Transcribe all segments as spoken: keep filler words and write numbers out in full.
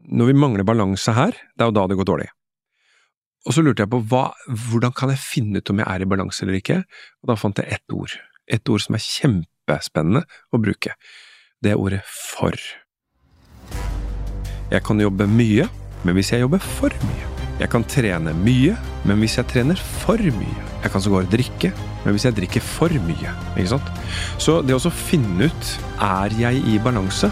når vi mangler balanse her, det er jo da det går dårlig. Og så lurte jeg på, hva, hvordan kan jeg finne ut om jeg er i balanse eller ikke? Og da fant jeg ett ord. Et ord som er kjempespennende å bruke. Det er ordet for. Jeg kan jobbe mye, men hvis jeg jobber for mye. Jeg kan trene mye, men hvis jeg trener for mye. Jeg kan så gå og drikke, men hvis jeg drikker for mye. Ikke sant? Så det å også finne ut, er jeg i balanse?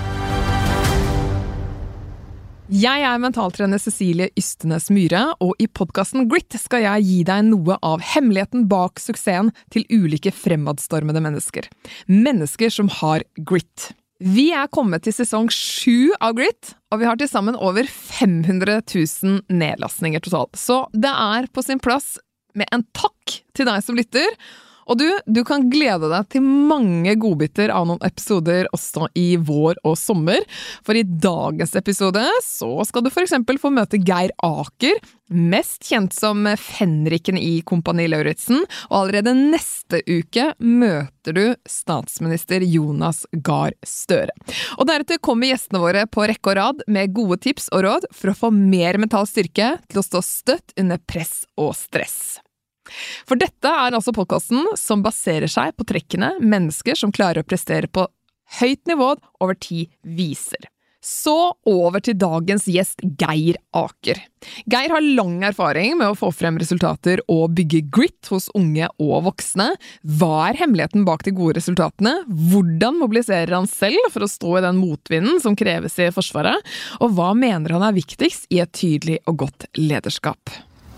Jeg er mentaltrener Cecilie Ystenes Myhre, og i podcasten Grit skal jeg gi deg noe av hemmeligheten bak suksessen til ulike fremadstormede mennesker. Mennesker som har grit. Vi er kommet til sesong sju av Grit, og vi har til sammen over fem hundre tusen nedlastninger totalt. Så det er på sin plass med en takk til deg som lytter. Og du, du kan glede deg til mange godbiter av noen episoder også i vår og sommer. For i dagens episode så skal du for eksempel få møte Geir Aker, mest kjent som fenriken i Kompani Lauritzen, og allerede neste uke møter du statsminister Jonas Gahr Støre. Og deretter kommer gjestene våre på rekke og rad med gode tips og råd for å få mer mental styrke til å stå støtt under press og stress. For dette er altså podcasten som baserer seg på trekkene mennesker som klarer å prestere på høyt nivå over tid viser. Så over til dagens gjest Geir Aker. Geir har lang erfaring med å få frem resultater og bygge grit hos unge og voksne. Hva er hemmeligheten bak de gode resultatene? Hvordan mobiliserer han selv for å stå i den motvinden som kreves i Forsvaret? Og hva mener han er viktigst i et tydelig og godt lederskap?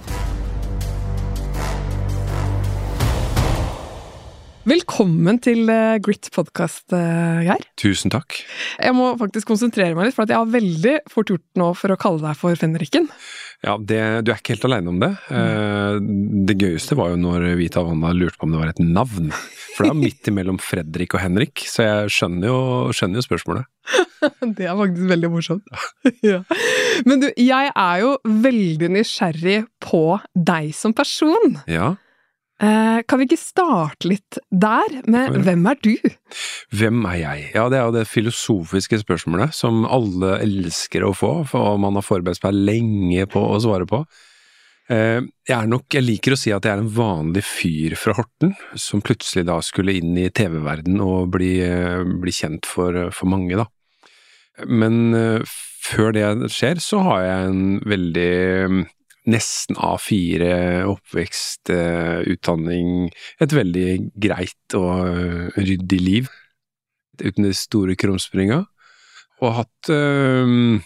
Velkommen til uh, Grit podcast, uh, Geir. Tusen takk. Jeg må faktisk konsentrere meg litt, for at jeg har veldig fort gjort nå for å kalle deg for Fenriken. Ja, det, du er ikke helt alene om det. Uh, det gøyeste var jo når Vita Vanna lurte på om det var et navn. For det er midt imellom Fredrik og Henrik, så jeg skjønner jo, skjønner jo spørsmålet. Det er faktisk veldig morsomt. Ja. Men du, jeg er jo veldig nysgjerrig på deg som person. Ja. Eh, kan vi ikke starte litt der med hvem er du? Hvem er jeg? Ja, det er jo det filosofiske spørsmålet som alle elsker å få, for man har forberedt seg lenge på å svare på. Eh, jeg er nok, jeg liker å si at jeg er en vanlig fyr fra Horten, som plutselig da skulle inn i T V-verden og bli, bli kjent for, for mange da. Men eh, før det skjer, så har jeg en veldig nesten A fire oppvekst, uh, utdanning, et veldig greit og ryddig liv, uten det store krumspringa, og hatt, uh,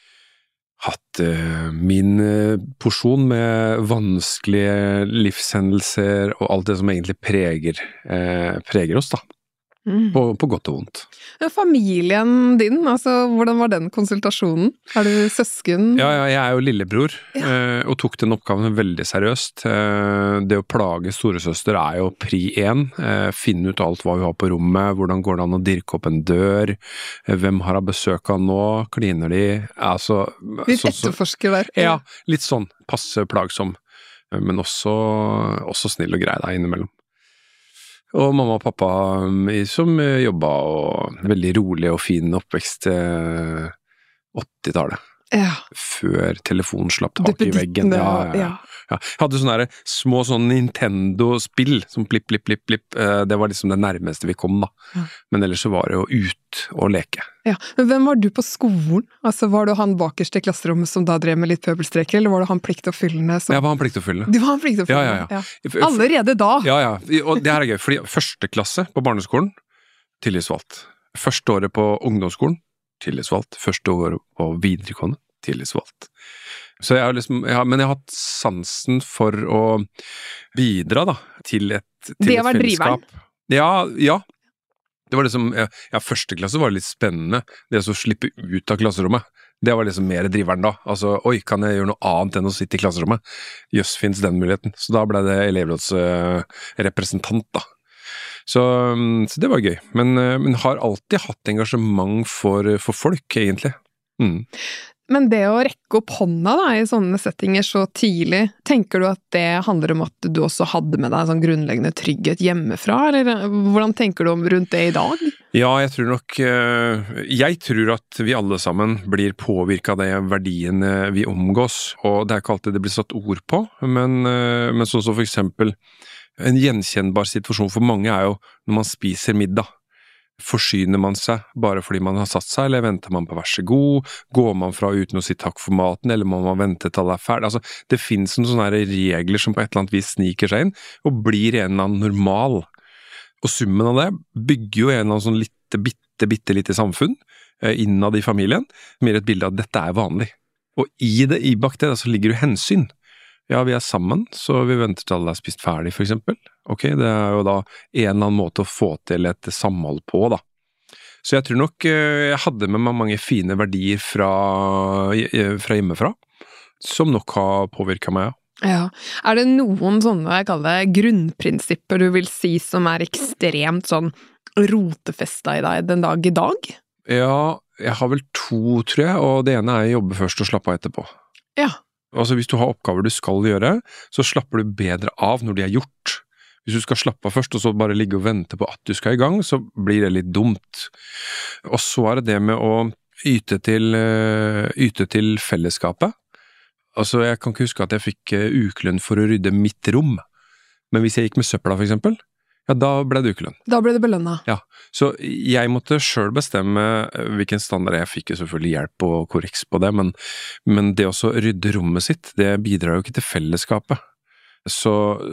hatt uh, min uh, porsjon med vanskelige livshendelser og alt det som egentlig preger, uh, preger oss da. Mm. På, på godt og vondt. Familien din, altså hvordan var den konsultasjonen? Er du søsken? Ja, ja, jeg er jo lillebror, ja. eh, og tok den oppgaven veldig seriøst. Eh, det å plage storesøster er jo pri én. Eh, finne ut alt hva vi har på rommet, hvordan går det an å dirke opp en dør, eh, hvem har jeg besøk av nå, kliner de? Altså, litt så, etterforsker der. Ja, litt sånn, passe plagsom, men også, også snill og grei da innimellom. Og mamma og pappa som jobba, og veldig rolig og fin oppvekst eh, åttitallet. Ja. Før telefonen slapp tak i veggen. Ja, ja, ja. Ja. Jeg hadde sånne der, små sånn Nintendo-spill, som plipp, plipp, plipp, plipp. Eh, det var liksom det nærmeste vi kom da. Ja. Men ellers så var det jo ut og leke. Ja, men hvem var du på skolen? Altså, var du han bakerst i klasserommet som da drev med litt pøbelstreker, eller var du han pliktoppfyllende? Som... Jeg var han pliktoppfyllende. Du var han pliktoppfyllende? Ja, ja, ja. Ja. Allerede da? Ja, ja. Og det her er gøy, fordi første klasse på barneskolen, tillitsvalgt. Første året på ungdomsskolen, tillitsvalgt. Første året på videregående, tillitsvalgt. Så jeg har liksom, jeg har, men jeg har hatt sansen for å bidra da, til et, til det et var fellesskap. Driveren? Ja, ja. Det var liksom, ja, ja, første klasse var litt spennende, det å slippe ut av klasserommet. Det var liksom mer driveren da. Altså, oi, kan jeg gjøre noe annet enn å sitte i klasserommet? Jøss, finnes den muligheten. Så da ble det elevrådsrepresentant da. Så, så det var gøy. Men, men har alltid hatt engasjement for, for folk, egentlig. Mm. Men det å rekke opp hånda da, i sånne settinger så tidlig, tenker du at det handler om at du også hadde med deg sånn grunnleggende trygghet hjemmefra, eller hvordan tenker du om rundt det i dag? Ja, jeg tror nok Jeg tror at vi alle sammen blir påvirket av de verdiene vi omgås, og det er ikke alltid det blir satt ord på, men, men sånn som for eksempel en gjenkjennbar situasjon for mange er jo når man spiser middag. Forsyner man seg bare fordi man har satt seg, eller venter man på vær så god? Går man fra uten å si takk for maten, eller må man vente til alle er ferdig? Altså, det finnes noen sånne regler som på et eller annet vis sniker seg inn, og blir en eller annen normal. Og summen av det bygger jo en eller annen sånn litte, bitte, bitte lite samfunn eh, innad i familien, som gir et bilde av at dette er vanlig. Og i det, i bak det, så ligger jo hensyn. Ja, vi er sammen, så vi venter til alle er spist ferdig, for eksempel. Ok, det er jo da en eller annen måte å få til et samhold på, da. Så jeg tror nok jeg hadde med meg mange fine verdier fra, fra hjemmefra, som nok har påvirket meg, ja. Ja. Er det noen sånne, jeg kaller det, grunnprinsipper du vil si som er ekstremt sånn rotefesta i deg den dag i dag? Ja, jeg har vel to, tror jeg, og det ene er å jobbe først og slappe av etterpå. Ja. Altså hvis du har oppgaver du skal gjøre, så slapper du bedre av når de er gjort. Hvis du skal slappe av først og så bare ligge og vente på at du skal i gang, så blir det litt dumt. Og så er det det med å yte til, yte til fellesskapet. Altså jeg kan ikke huske at jeg fikk ukelønn for å rydde mitt rom, men hvis jeg gikk med søpla for eksempel, ja, da ble det ukelønn. Da ble det belønnet. Ja, så jeg måtte selv bestemme hvilken standard. Jeg fikk jo selvfølgelig hjelp og korreks på det, men, men det også å rydde rommet sitt, det bidrar jo ikke til fellesskapet. Så,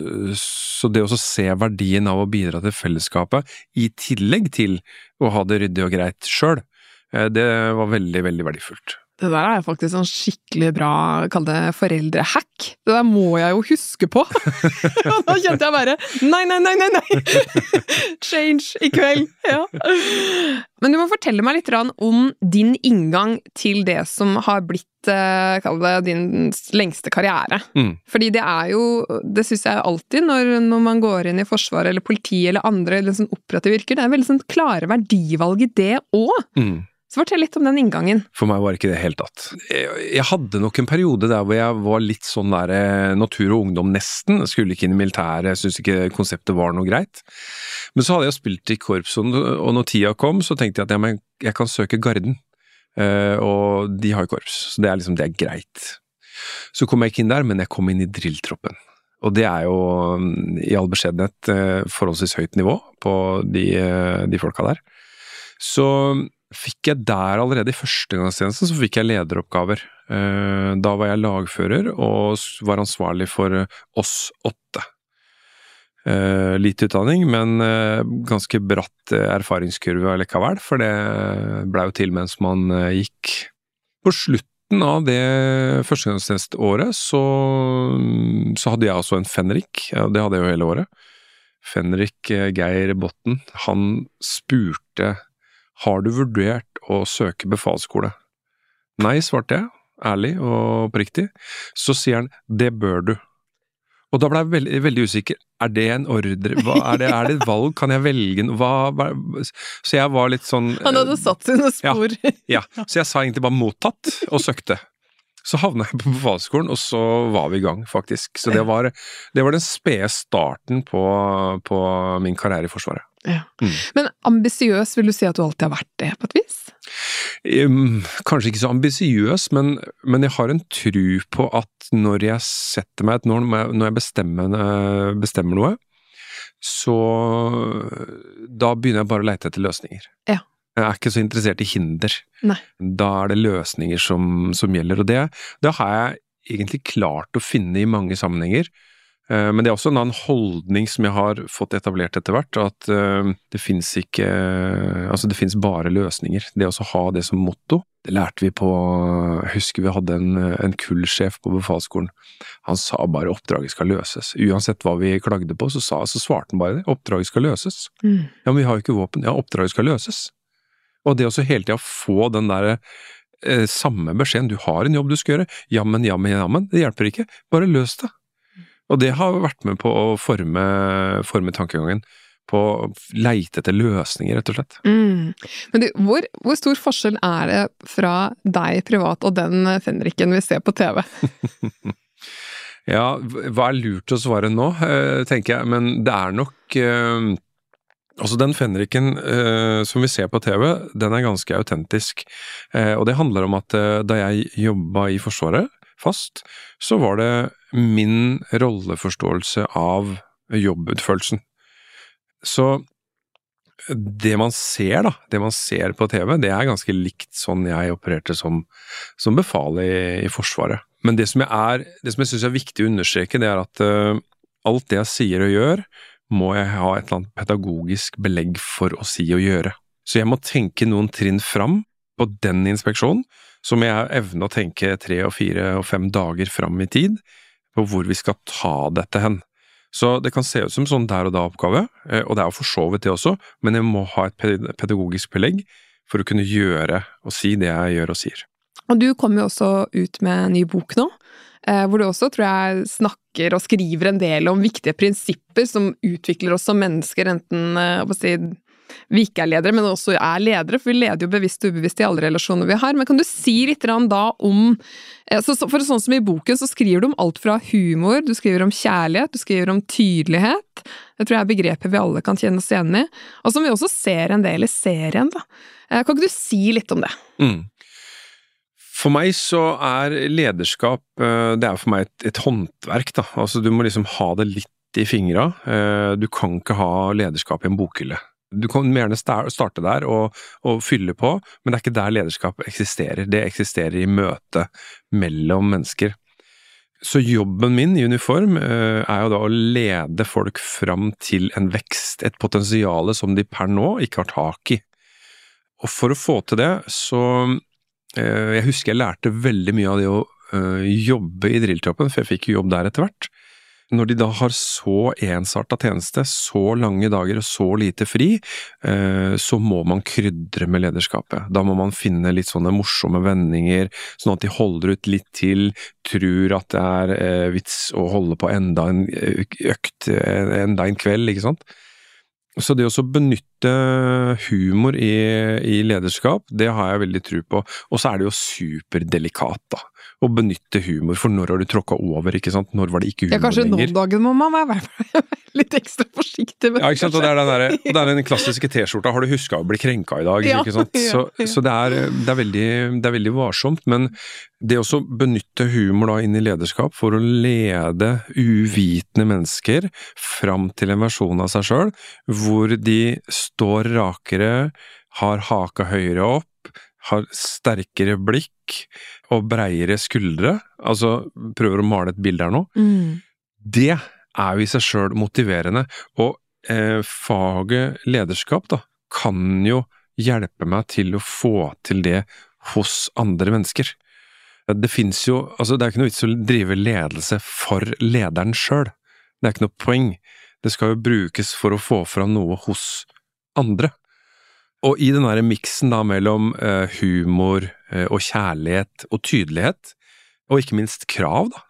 så det også se verdien av å bidra til fellesskapet, i tillegg til å ha det ryddig og greit selv, det var veldig, veldig verdifullt. Det der er faktisk sånn skikkelig bra, kall det foreldrehack. Det der må jeg jo huske på. Og da kjente jeg bare, nei, nei, nei, nei, nei. Change i kveld. Ja. Men du må fortelle meg litt om din inngang til det som har blitt, kall det, din lengste karriere. Mm. Fordi det er jo, det synes jeg alltid når, når man går inn i forsvaret eller politi eller andre eller sånn operative yrker, det er veldig sånn klare verdivalg i det også. Mm. Så fortell litt om den inngangen. For meg var ikke det helt tatt. Jeg, jeg hadde nok en periode der hvor jeg var litt sånn der natur og ungdom nesten. Jeg skulle ikke inn i militæret, jeg synes ikke konseptet var noe greit. Men så hadde jeg spilt i korps, og når tida kom, så tenkte jeg at jeg, jeg kan søke garden. Uh, og de har jo korps, så det er liksom, det er greit. Så kom jeg ikke inn der, men jeg kom inn i drilltroppen. Og det er jo i all beskjedenhet uh, forholdsvis høyt nivå på de, uh, de folka der. Så fikk jeg der allerede i førstegangstjenesten, så fikk jeg lederoppgaver. Da var jeg lagfører og var ansvarlig for oss åtte. Litt utdanning, men ganske bratt erfaringskurve likevel, for det ble jo til mens man gikk. På slutten av det førstegangstjenesteåret så, så hadde jeg også en fenrik, ja, det hadde jeg jo hele året. Fenrik Geir Botten, han spurte: har du vurdert å søke befalsskole? Nei, svarte jeg, ærlig og oppriktig. Så sier han, det bør du. Og da ble jeg veldig, veldig usikker. Er det en ordre? Hva, er, det, er det et valg? Kan jeg velge? Hva, hva? Så jeg var litt sånn... Han hadde satt sine spor. Ja, ja, så jeg sa egentlig bare mottatt og søkte. Så havnet jeg på befalsskolen, og så var vi i gang, faktisk. Så det var, det var den spede starten på, på min karriere i Forsvaret. Ja. Mm. Men ambisiøs, vil du si at du alltid har vært det, på et vis? Um, kanskje ikke så ambisiøs, men, men jeg har en tro på at når jeg setter meg et når, når jeg bestemmer, bestemmer noe, så da begynner jeg bare å lete etter løsninger. Ja. Jeg er ikke så interessert i hinder. Nei. Da er det løsninger som, som gjelder, og det, det har jeg egentlig klart å finne i mange sammenhenger. Men det er også en annen holdning som jeg har fått etablert etter hvert, at det finnes ikke, altså det finnes bare løsninger. Det å ha det som motto, det lærte vi på, jeg husker vi hadde en, en kullsjef på befalsskolen. Han sa bare oppdraget skal løses. Uansett hva vi klagde på, så, sa, så svarte han bare det. Oppdraget skal løses. Mm. Ja, men vi har jo ikke våpen. Ja, oppdraget skal løses. Og det også hele tiden få den der eh, samme beskjeden, du har en jobb du skal gjøre, jammen, jammen, jammen, det hjelper ikke, bare løs det. Og det har vært med på å forme, forme tankegangen. på å leite etter løsninger, rett og slett. Mm. Men du, hvor, hvor stor forskjell er det fra deg privat og den fenriken vi ser på T V? Ja, hva er lurt å svare nå, tenker jeg, men det er nok eh, altså den fenriken eh, som vi ser på T V, den er ganske autentisk, eh, og det handler om at eh, da jeg jobbet i Forsvaret fast, så var det min rolleforståelse av jobbutførelsen. Så det man ser da, det man ser på T V, det er ganske likt sånn jeg opererte som, som befal i, i Forsvaret. Men det som jeg, er, det som jeg synes er viktig å understreke, det er at uh, alt det jeg sier og gjør, må jeg ha et eller annet pedagogisk belegg for å si og gjøre. Så jeg må tenke noen trinn fram på den inspeksjonen, så må jeg evne å tenke tre og fire og fem dager fram i tid, på hvor vi skal ta dette hen. Så det kan se ut som sånn der og da oppgave, og det er jo for så vidt det også, men jeg må ha et pedagogisk belegg for å kunne gjøre og si det jeg gjør og sier. Og du kommer jo også ut med en ny bok nå, hvor du også, tror jeg, snakker og skriver en del om viktige prinsipper som utvikler oss som mennesker, enten, jeg må si, vi ikke er ledere, men også er ledere, for vi leder jo bevisst og ubevisst i alle relasjoner vi har. Men kan du si litt da om, for sånn som i boken, så skriver du om alt fra humor, du skriver om kjærlighet, du skriver om tydelighet, det tror jeg er begreper vi alle kan kjenne oss igjen i, og som vi også ser en del i serien da. Kan ikke du si litt om det? Mm. For meg så er lederskap, det er for meg et, et håndverk da, altså du må liksom ha det litt i fingra, du kan ikke ha lederskap i en bokhylle. Du kan gjerne starte der og, og fylle på, men det er ikke der lederskap eksisterer. Det eksisterer i møte mellom mennesker. Så jobben min i uniform eh, er jo da å lede folk fram til en vekst, et potensiale som de per nå ikke har tak i. Og for å få til det, så eh, jeg husker jeg lærte veldig mye av det å eh, jobbe i drilltroppen, for jeg fikk jo jobb der etter hvert. Når de da har så ensartet tjeneste, så lange dager og så lite fri, eh, så må man krydre med lederskapet. Da må man finne litt sånne morsomme vendinger, sånn at de holder ut litt til, tror at det er eh, vits å holde på enda en økt, enda en kveld, ikke sant? Så det å benytte humor i, i lederskap, det har jeg veldig tro på. Og så er det jo superdelikat da. Å benytte humor, for når har du tråkket over, ikke sant? Når var det ikke humor lenger? Ja, kanskje noen dagen må man være litt ekstra forsiktig med det. Ja, ikke sant? Og det er den, der, og det er den klassiske t-skjorta, har du husket å bli krenka i dag, ja, ikke sant? Så, ja, ja. så det, er, det, er veldig, det er veldig varsomt, men det å benytte humor da inn i lederskap for å lede uvitende mennesker fram til en versjon av seg selv, hvor de står rakere, har haka høyere opp, har sterkere blikk og breiere skuldre, altså prøver å male et bilde her nå, mm. det er jo i seg selv motiverende, og eh, faget lederskap da, kan jo hjelpe meg til å få til det hos andre mennesker. Det finnes jo, altså det er ikke noe vits å drive ledelse for lederen selv, det er ikke noe poeng, det skal jo brukes for å få fram noe hos andre. Og i den der miksen da mellom uh, humor uh, og kjærlighet og tydelighet, og ikke minst krav da,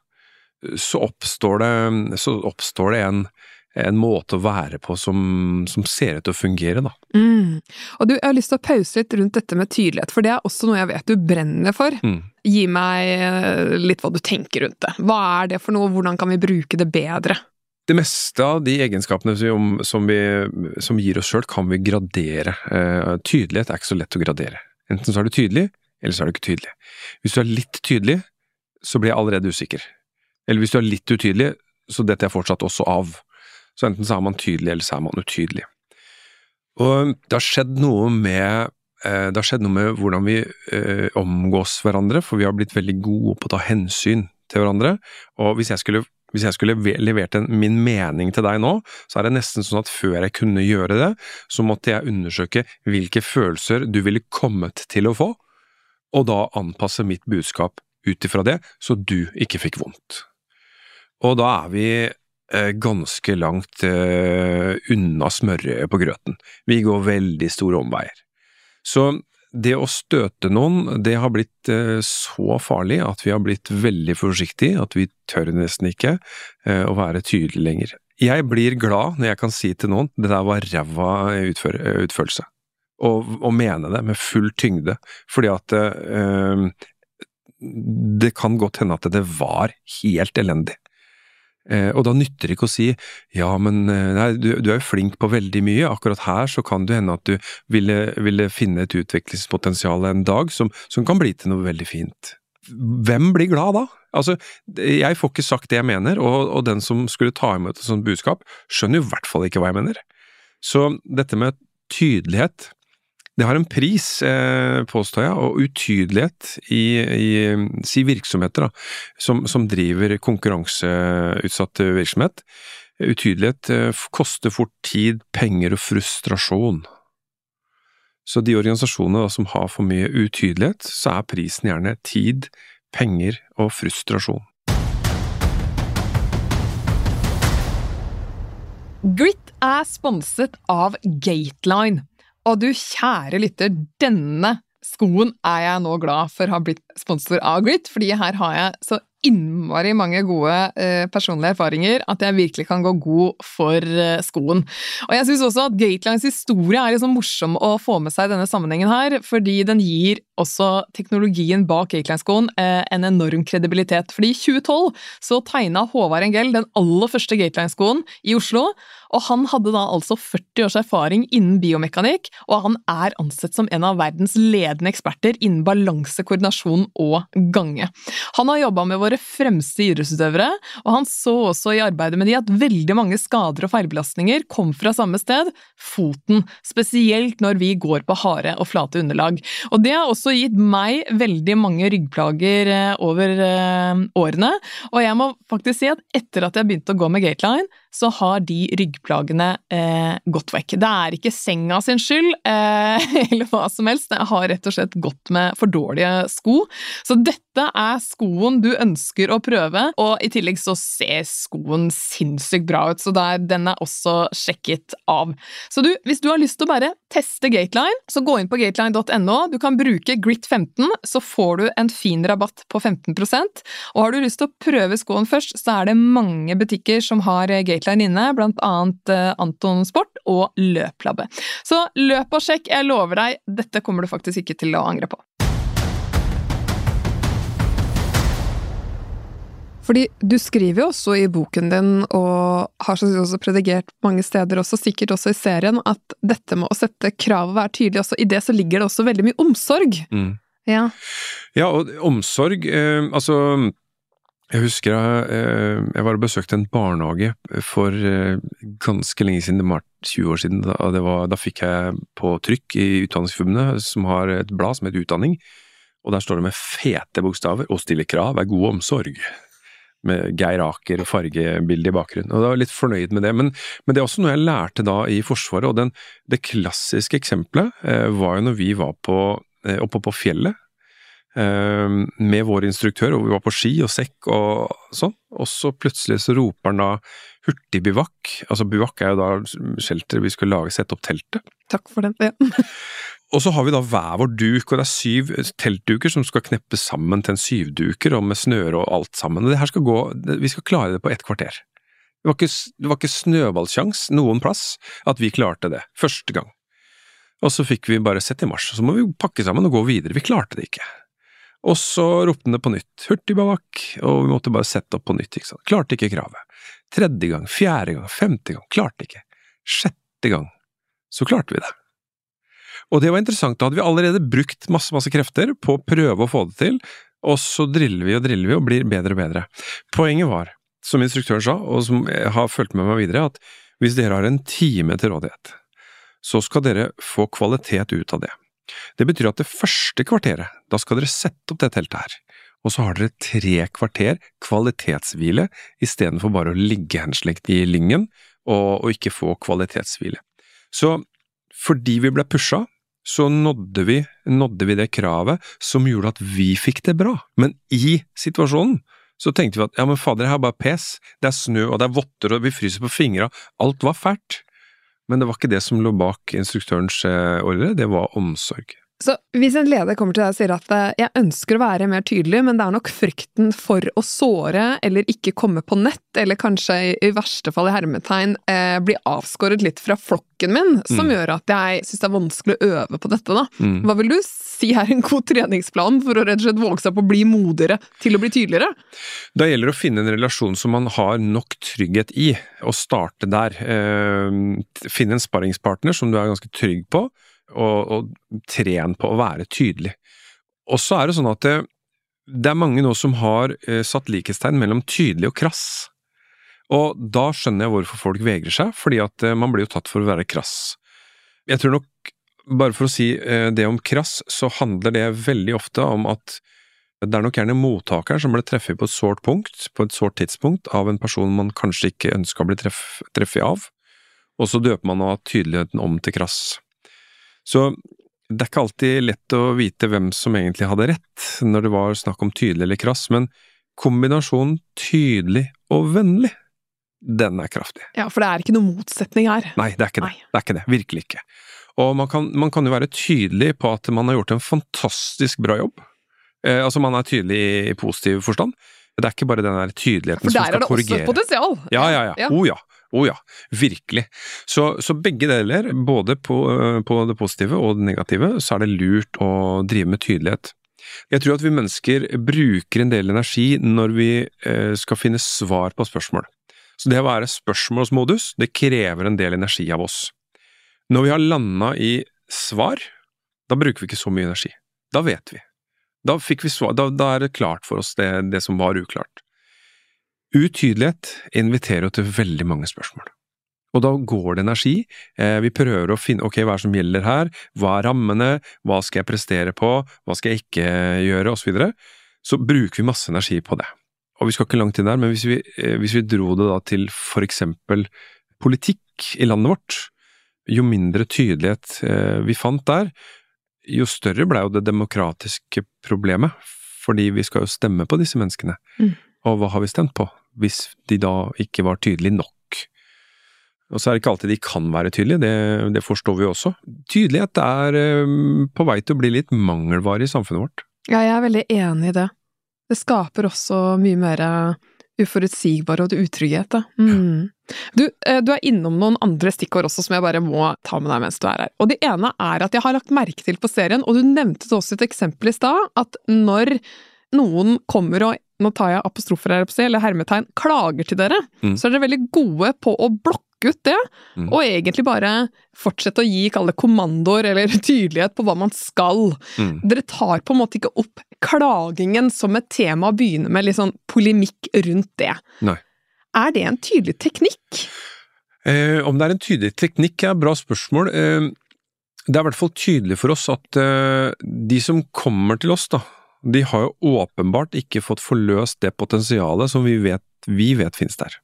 så oppstår det, så oppstår det en, en måte å være på som, som ser ut til å fungere da. Mm. Og du, jeg har lyst til å pause litt rundt dette med tydelighet, for det er også noe jeg vet du brenner for. Mm. Gi meg litt hva du tenker rundt det. Hva er det for noe, hvordan kan vi bruke det bedre? Det meste av de egenskapene som, som, vi, som gir oss selv kan vi gradere. Uh, tydelighet er ikke så lett å gradere. Enten så er du tydelig, eller så er du ikke tydelig. Hvis du er litt tydelig, så blir jeg allerede usikker. Eller hvis du er litt utydelig, så detter jeg fortsatt også av. Så enten så er man tydelig, eller så er man utydelig. Og det har skjedd noe med, uh, det har skjedd noe med hvordan vi uh, omgås hverandre, for vi har blitt veldig gode på å ta hensyn til hverandre. Og hvis jeg skulle Hvis jeg skulle levert en, min mening til deg nå, så er det nesten sånn at før jeg kunne gjøre det, så måtte jeg undersøke hvilke følelser du ville kommet til å få, og da anpasse mitt budskap ut ifra det, så du ikke fikk vondt. Og da er vi eh, ganske langt eh, unna smørret på grøten. Vi går veldig store omveier. Så det å støte noen, det har blitt eh, så farlig at vi har blitt veldig forsiktige, at vi tør nesten ikke eh, å være tydelige lenger. jeg blir glad når jeg kan si til noen, det der var ræva utfør, utførelse. Og, og mene det med full tyngde, fordi at øh, det kan godt hende at det var helt elendig. Eh, og da nytter det ikke å si, ja, men nei, du, du er jo flink på veldig mye, akkurat her så kan det hende at du ville, ville finne et utviklingspotensial en dag som, som kan bli til noe veldig fint. Hvem blir glad da? Altså, jeg får ikke sagt det jeg mener, og, og den som skulle ta imot et sånt budskap, skjønner jo i hvert fall ikke hva jeg mener. Så dette med tydelighet, det har en pris, eh, påstår jeg, og utydelighet i, i si virksomheter da, som, som driver konkurranseutsatt virksomhet. Utydelighet eh, koster fort tid, penger og frustrasjon. Så de organisasjonene da, som har for mye utydelighet, så er prisen gjerne tid, penger og frustrasjon. Grit er sponset av Gateline. Og du kjære lytter, denne skoen er jeg nå glad for å ha blitt sponsor av Grit, fordi her har jeg så innmari mange gode eh, personlige erfaringer at jeg virkelig kan gå god for eh, skoen. Og jeg synes også at Gatelines historie er liksom morsom å få med seg i denne sammenhengen her, fordi den gir også teknologien bak Gateline-skoen eh, en enorm kredibilitet. Fordi i tjue tolv så tegnet Håvard Engel den aller første Gateline-skoen i Oslo, og han hadde da altså førti års erfaring innen biomekanikk, og han er ansett som en av verdens ledende eksperter innen balanse, koordinasjon og gange. Han har jobbet med våre fremste idrettsutøvere, og han så også i arbeidet med de at veldig mange skader og feilbelastninger kom fra samme sted, foten, spesielt når vi går på harde og flate underlag. Og det har også gitt meg veldig mange ryggplager over årene, og jeg må faktisk si at etter at jeg begynte å gå med Gateline, så har de ryggplagene eh, gått vekk. Det er ikke senga sin skyld, eh, eller hva som helst. Jeg har rett og slett gått med for dårlige sko. Så dette er skoen du ønsker å prøve, og i tillegg så ser skoen sinnssykt bra ut, så der, den er også sjekket av. Så du, hvis du har lyst til å bare teste Gateline, så gå inn på gateline punktum no. Du kan bruke Grit femten, så får du en fin rabatt på femten prosent. Og har du lyst til å prøve skoen først, så er det mange butikker som har Gateline inne, blant annet Anton Sport og Løplabbe. Så løp og sjekk, jeg lover deg, dette kommer du faktisk ikke til å angre på. Fordi du skriver jo også i boken din, og har så også predigert mange steder, også sikkert også i serien, at dette med å sette krav og være tydelig, også i det så ligger det også veldig mye omsorg. Mm. Ja. Ja, og omsorg, eh, altså jeg husker jeg, jeg var og besøkte en barnehage for ganske lenge siden, det var tjue år siden, da, det var, da fikk jeg på trykk i Utdanningsforbundet, som har et blad som heter Utdanning, og der står det med fete bokstaver, å stille krav er god omsorg, med Geir Aker og fargebilde i bakgrunnen, og da var jeg litt fornøyd med det, men, men det er også noe jeg lærte da i Forsvaret, og den, det klassiske eksempelet eh, var jo når vi var på, eh, oppe på fjellet, med vår instruktør, og vi var på ski og sekk og sånn, og så plutselig så roper han da hurtig bivakk, altså bivakk er jo da shelter vi skulle lage, sette opp teltet. Takk for den, ja. Og så har vi da hver vår duk, og det er syv teltduker som skal kneppe sammen til en syvduker, og med snøre og alt sammen, og det her skal gå, vi skal klare det på ett kvarter. Det var ikke, det var ikke snøballsjans noen plass at vi klarte det, første gang. Og så fikk vi bare sette i mars, og så må vi pakke sammen og gå videre, vi klarte det ikke. Og så ropte den det på nytt, hurtig bivakk, og vi måtte bare sette opp på nytt, ikke sant? Klarte ikke kravet. Tredje gang, fjerde gang, femte gang, klarte ikke. Sjette gang, så klarte vi det. Og det var interessant, da hadde vi allerede brukt masse, masse krefter på å prøve å få det til, og så driller vi og driller vi og blir bedre og bedre. Poenget var, som instruktøren sa, og som jeg har følt med meg videre, at hvis dere har en time til rådighet, så skal dere få kvalitet ut av det. Det betyr at det første kvarteret, da skal dere sette opp det teltet her, og så har dere tre kvarter kvalitetshvile, i stedet for bare å ligge henslengt i lingen, og, og ikke få kvalitetshvile. Så fordi vi ble pushet, så nådde vi, nådde vi det kravet som gjorde at vi fikk det bra. Men i situasjonen, så tenkte vi at, ja, men fader, jeg har bare pes, det er snø, og det er votter, og vi fryser på fingrene, alt var fælt. Men det var ikke det som lå bak instruktørens ordre, det var omsorg. Så hvis en leder kommer til deg og sier at eh, jeg ønsker å være mer tydelig, men det er nok frykten for å såre eller ikke komme på nett, eller kanskje i, i verste fall i hermetegn eh, bli avskåret litt fra flokken min, som Mm. gjør at jeg synes det er vanskelig å øve på dette da. Mm. Hva vil du si er en god treningsplan for å rett og slett våge seg på å bli modigere til å bli tydeligere? Da gjelder det å finne en relasjon som man har nok trygghet i, og starte der. Eh, finne en sparringspartner som du er ganske trygg på, og, og tren på å være tydelig. Og så er det sånn at det, det er mange nå som har eh, satt likhetstegn mellom tydelig og krass. Og da skjønner jeg hvorfor folk vegrer seg, fordi at eh, man blir jo tatt for å være krass. Jeg tror nok, bare for å si eh, det om krass, så handler det veldig ofte om at det er nok gjerne mottakeren som ble treffet på et sårt punkt, på et sårt tidspunkt, av en person man kanskje ikke ønsker å bli treff, treffet av, og så døper man av tydeligheten om til krass. Så det er ikke alltid lett å vite hvem som egentlig hadde rett når det var snakk om tydelig eller krass, men kombinasjonen tydelig og vennlig, den er kraftig. Ja, for det er ikke noe motsetning her. Nei, det er ikke det. Nei. Det er ikke det, virkelig ikke. Og man kan, man kan jo være tydelig på at man har gjort en fantastisk bra jobb. Eh, altså man er tydelig i, i positiv forstand. Det er ikke bare den der tydeligheten som skal korrigere. For der er det også et potensial. Ja, ja, ja. ja. Oh ja. Oh ja, virkelig. Så, så begge deler, både på, på det positive og det negative, så er det lurt å drive med tydelighet. Jeg tror at vi mennesker bruker en del energi når vi eh, skal finne svar på spørsmål. Så det å være spørsmålsmodus, det krever en del energi av oss. Når vi har landet i svar, da bruker vi ikke så mye energi. Da vet vi. Da, fikk vi svar, da, da er det klart for oss det, det som var uklart. Utydelighet inviterer jo til veldig mange spørsmål. Og da går det energi. Eh, vi prøver å finne, ok, hva er som gjelder her? Hva er rammene? Hva skal jeg prestere på? Hva skal jeg ikke gjøre? Og så videre. Så bruker vi masse energi på det. Og vi skal ikke langt inn der, men hvis vi, eh, hvis vi dro det da til for eksempel politikk i landet vårt, jo mindre tydelighet eh, vi fant der, jo større ble jo det demokratiske problemet, fordi vi skal jo stemme på disse menneskene. Mm. Og hva har vi stemt på, hvis de da ikke var tydelige nok? Og så er det ikke alltid de kan være tydelige, det, det forstår vi også. Tydelighet er um, på vei til å bli litt mangelvare i samfunnet vårt. Ja, jeg er veldig enig i det. Det skaper også mye mer uforutsigbar og utrygghet. Da. Mm. Du, du er innom noen andre stikkord også som jeg bare må ta med deg mens du er her. Og det ene er at jeg har lagt merke til på serien, og du nevnte også et eksempel i stad, at når noen kommer og, nå tar jeg apostrofer her, eller hermetegn, klager til dere, mm. så er dere veldig gode på å blokke ut det, mm. og egentlig bare fortsette å gi, kalle det kommandoer, eller tydelighet på hva man skal. Mm. Dere tar på en måte ikke opp klagingen som et tema og begynner med litt sånn polemikk rundt det. Nei. Er det en tydelig teknikk? Eh, om det er en tydelig teknikk er et bra spørsmål. Eh, det er i hvert fall tydelig for oss at eh, de som kommer til oss da, de har jo åpenbart ikke fått forløst det potensialet som vi vet, vi vet finnes der.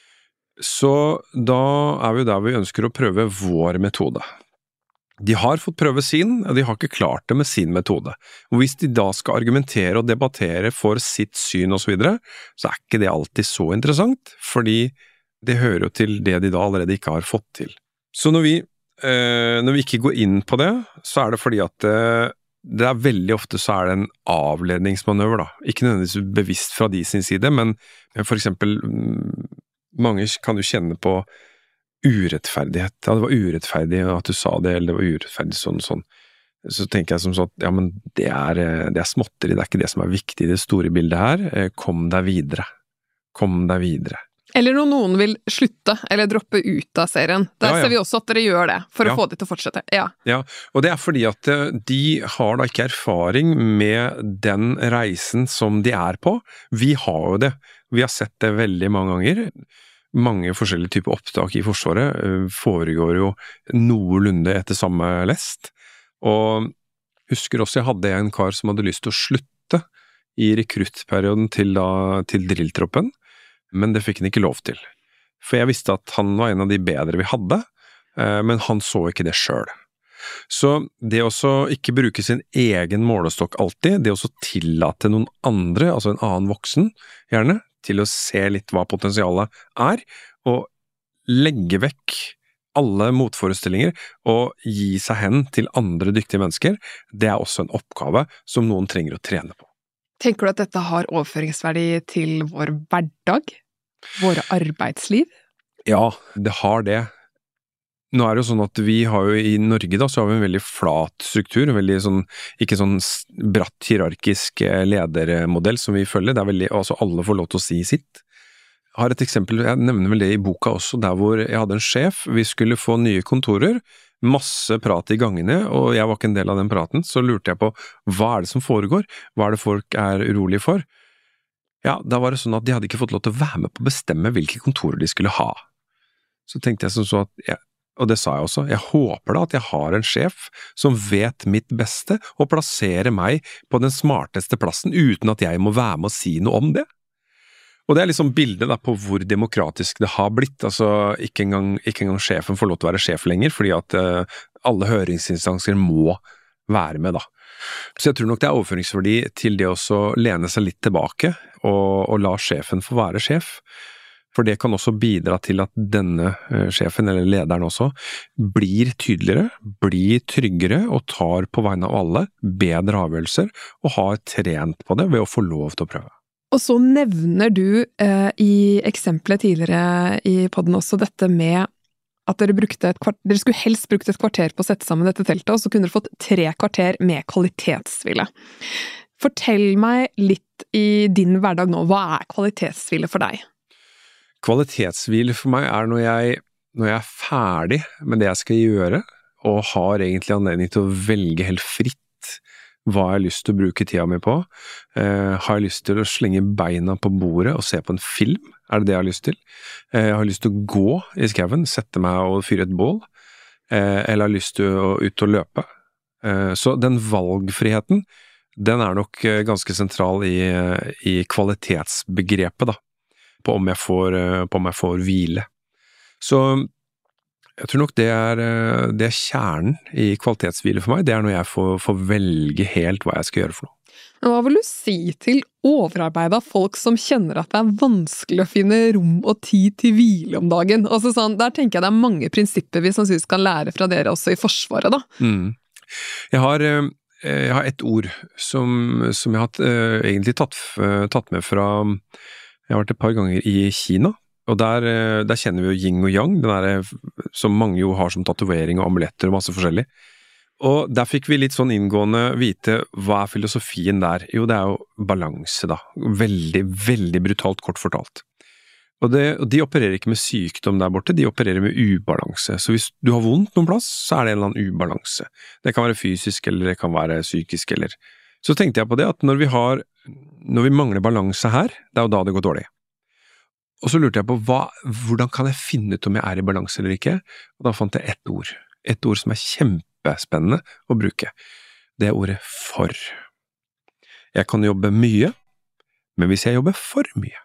Så da er vi der vi ønsker å prøve vår metode. De har fått prøve sin, og de har ikke klart det med sin metode. Og hvis de da skal argumentere og debattere for sitt syn og så videre, så er ikke det alltid så interessant, fordi det hører jo til det de da allerede ikke har fått til. Så når vi, eh, når vi ikke går inn på det, så er det fordi at eh, det er veldig ofte så er det en avledningsmanøver da, ikke nødvendigvis bevisst fra de sin side, men for eksempel mange kan jo kjenne på urettferdighet. Ja, det var urettferdig at du sa det, eller det var urettferdig sånn og sånn. Så tenker jeg som sånn, ja, men det er, det er småtteri, det er ikke det som er viktig i det store bildet her. Kom deg videre. Kom deg videre. Eller når noen vil slutte, eller droppe ut av serien. Der ja, ja. ser vi også at dere gjør det, for ja. å få de til å fortsette. Ja. ja, og det er fordi at de har da ikke erfaring med den reisen som de er på. Vi har jo det. Vi har sett det veldig mange ganger. Mange forskjellige typer opptak i Forsvaret foregår jo noenlunde etter samme lest. Og husker også jeg hadde en kar som hadde lyst til å slutte i rekruttperioden til, da, til drilltroppen, men det fikk han ikke lov til. For jeg visste at han var en av de bedre vi hadde, men han så ikke det selv. Så det å ikke bruke sin egen målestokk alltid, det å tillate noen andre, altså en annen voksen gjerne, til å se litt hva potensialet er, og legge vekk alle motforestillinger og gi seg hen til andre dyktige mennesker, det er også en oppgave som noen trenger å trene på. Tenker du at dette har overføringsverdi til vår hverdag? Våre arbeidsliv? Ja, det har det. Nå er det jo sånn at vi har jo i Norge da, så har vi en veldig flat struktur, en veldig sånn, ikke sånn bratt hierarkisk ledermodell som vi følger, det er veldig, altså alle får lov til å si sitt. Jeg har et eksempel, jeg nevner vel det i boka også, der hvor jeg hadde en sjef, vi skulle få nye kontorer, masse prat i gangene, og jeg var ikke en del av den praten, så lurte jeg på, hva er det som foregår? Hva er det folk er urolige for? Ja, da var det sånn at de hadde ikke fått lov til å være med på å bestemme hvilke kontorer de skulle ha. Så tenkte jeg som så at, jeg, og det sa jeg også, jeg håper da at jeg har en sjef som vet mitt beste, og plasserer meg på den smarteste plassen, uten at jeg må være med å si noe om det. Og det er liksom bildet da på hvor demokratisk det har blitt, altså ikke engang, ikke engang sjefen får lov til å være sjef lenger, fordi at uh, alle høringsinstanser må være med da. Så jeg tror nok det er overføringsverdi til det også lene seg litt tilbake, og, og la sjefen få være sjef. For det kan også bidra til at denne uh, sjefen, eller lederen også, blir tydeligere, blir tryggere, og tar på vegne av alle bedre avgjørelser, og har trent på det ved å få lov til å prøve. Og så nevner du eh, i eksempelet tidligere i podden også dette med at dere brukte et kvart, dere skulle helst brukt et kvarter på å sette sammen dette teltet, og så kunne dere fått tre kvarter med kvalitetshvile. Fortell meg litt i din hverdag nå, hva er kvalitetshvile for deg? Kvalitetshvile for meg er når jeg, når jeg er ferdig med det jeg skal gjøre, og har egentlig anledning til å velge helt fritt hva jeg har lyst til å bruke tida mi på. Eh, har jeg lyst til å slenge beina på bordet og se på en film? Er det det jeg har lyst til? Eh, jeg har lyst til å gå i skauen, sette meg og fyre et bål, eh, eller har lyst til å ut og løpe. Eh, så den valgfriheten, den er nok ganske sentral i, i kvalitetsbegrepet da, på om jeg får, på om jeg får hvile. Så jeg tror nok det er, det er kjernen i kvalitetshvile for meg, det er når jeg får, får velge helt hva jeg skal gjøre for noe. Men hva vil du si til overarbeida folk som kjenner at det er vanskelig å finne rom og tid til hvile om dagen? Altså sånn, der tenker jeg det er mange prinsipper vi sannsynligvis kan lære fra dere også i Forsvaret da. Mm. Jeg har, jeg har et ord som, som jeg har uh, egentlig tatt, tatt med fra, jeg har vært et par ganger i Kina, og der, der kjenner vi jo yin og yang, den der, som mange jo har som tatovering og amuletter og masse forskjellig. Og der fikk vi litt sånn inngående vite, hva er filosofien der? Jo, det er jo balanse da. Veldig, veldig brutalt kort fortalt. Og, det, og de opererer ikke med sykdom der borte, de opererer med ubalanse. Så hvis du har vondt noen plass, så er det en eller annen ubalanse. Det kan være fysisk, eller det kan være psykisk, eller... Så tenkte jeg på det, at når vi har, når vi mangler balanse her, det er jo da det går dårlig. Og så lurte jeg på, hva, hvordan kan jeg finne ut om jeg er i balanse eller ikke? Og da fant jeg ett ord. Et ord som er kjempespennende å bruke. Det er ordet for. Jeg kan jobbe mye, men hvis jeg jobber for mye.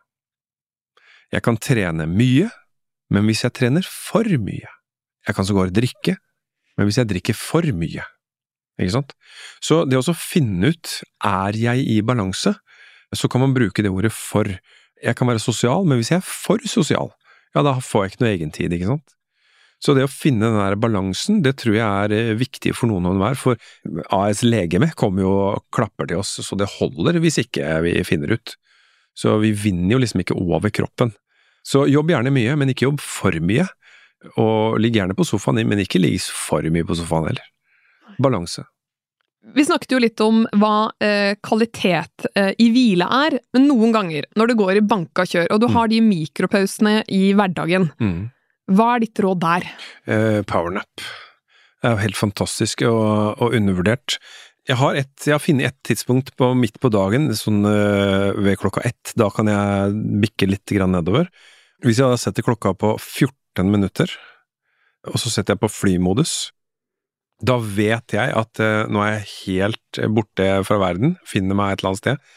Jeg kan trene mye, men hvis jeg trener for mye. Jeg kan så gå og drikke, men hvis jeg drikker for mye. Ikke sant? Så det å finne ut, er jeg i balanse, så kan man bruke det ordet for. Jeg kan være sosial, men hvis jeg er for sosial, ja, da får jeg ikke noe egentid, ikke sant? Så det å finne den der balansen, det tror jeg er viktig for noen og hver, for A S Legeme kommer jo og klapper til oss, så det holder hvis ikke vi finner ut. Så vi vinner jo liksom ikke over kroppen. Så jobb gjerne mye, men ikke jobb for mye, og ligg gjerne på sofaen, men ikke ligg for mye på sofaen heller. Balanse. Vi snakket jo litt om hva eh, kvalitet eh, i hvile er, men noen ganger, når du går i banka kjør, og du mm. har de mikropausene i hverdagen, mm. hva er ditt råd der? Eh, powernap. Det er jo helt fantastisk og, og undervurdert. Jeg har, et, jeg har funnet et tidspunkt på midt på dagen, sånn øh, ved klokka ett, da kan jeg bikke litt grann nedover. Hvis jeg da setter klokka på fjorten minutter, og så setter jeg på flymodus, da vet jeg at uh, nå er jeg helt borte fra verden, finner meg et eller annet sted,